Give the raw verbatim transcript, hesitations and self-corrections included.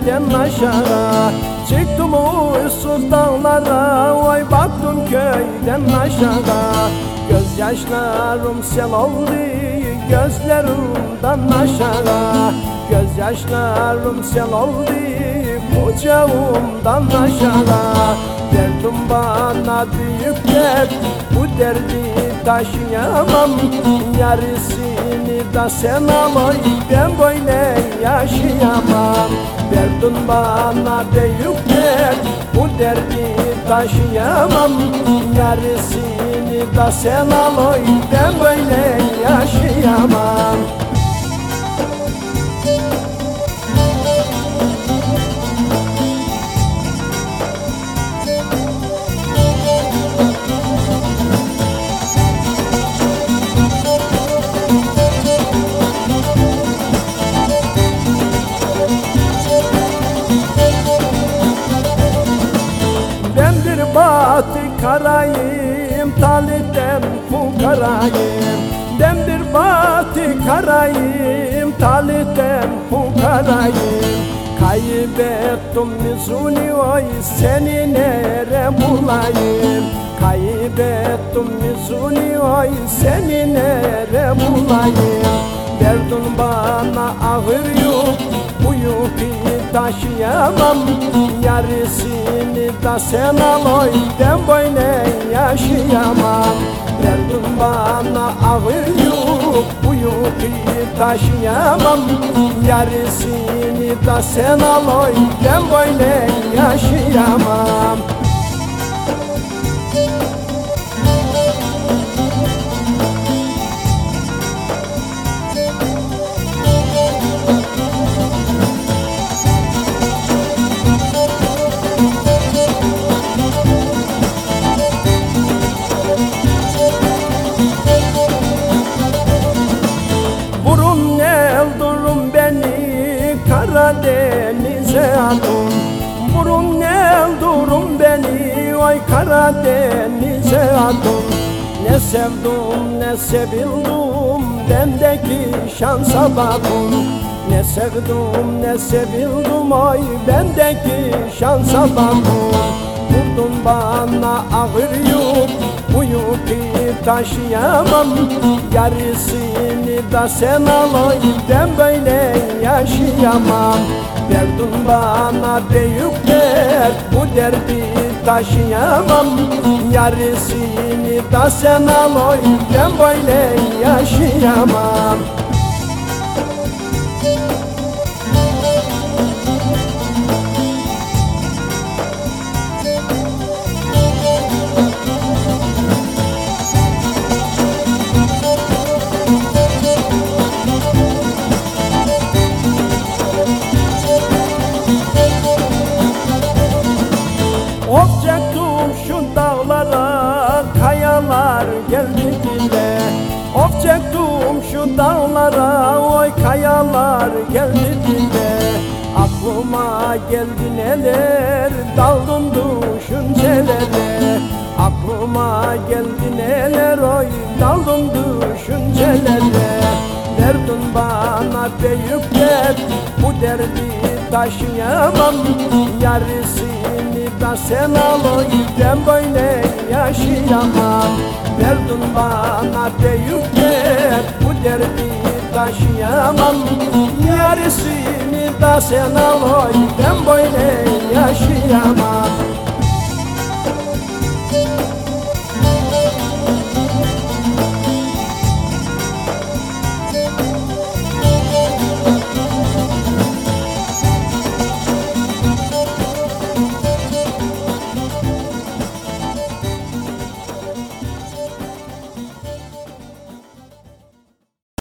köyden aşağı. Çıktım uysuz dağlara, oy baktım köyden aşağı. Gözyaşlarım sel oldu gözlerimden aşağı. Gözyaşlarım sel oldu kucağımdan aşağı. Derdim bana büyük dert, bu derdi taşıyamam. Yarısını da sen al, ben böyle yaşayamam. Derdim bana büyük dert, bu derdi taşıyamam. Yarısını da sen al, ben böyle yaşayamam. Batık karayım, talipten fukarayım. Ben bir batık karayım, talipten fukarayım. Kaybettim yüzünü, oy seni nere bulayım. Kaybettim yüzünü, oy seni nere bulayım. Derdin bana ağır yük, bu yükü taşıyamam. Yarısını da sen al, oy ben böyle yaşayamam. Derdin bana ağır yük, bu yükü taşıyamam. Yarısını da sen al, oy ben böyle yaşayamam. Karadeniz'e adım, burun el durum beni, oy Karadeniz'e adım. Ne sevdim ne sevildim, bendeki şansa bakın. Ne sevdim ne sevildim, oy bendeki şansa bakın. Vurdun bana ağır yük, bu yükü taşıyamam. Yarısını da sen al, oy ben böyle yaşayamam. Derdin bana büyük dert, bu derdi taşıyamam. Yarısını da sen al, oy ben böyle yaşayamam. Of çektim şu dağlara, kayalar geldi dile. Of çektim şu dağlara, oy kayalar geldi dile. Aklıma geldi neler, daldım düşüncelere. Aklıma geldi neler, oy daldım düşüncelere. Derdin bana büyük dert, bu derdi taşıyamam. Yarısını da sen al, oy ben böyle yaşayamam. Derdin bana büyük dert, bu derdi taşıyamam. Yarısını da sen al, oy ben böyle yaşayamam.